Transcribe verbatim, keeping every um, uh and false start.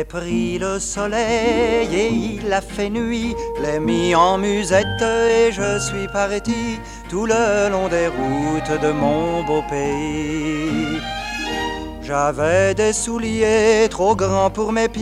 J'ai pris le soleil et il a fait nuit, l'ai mis en musette et je suis parti tout le long des routes de mon beau pays. J'avais des souliers trop grands pour mes pieds.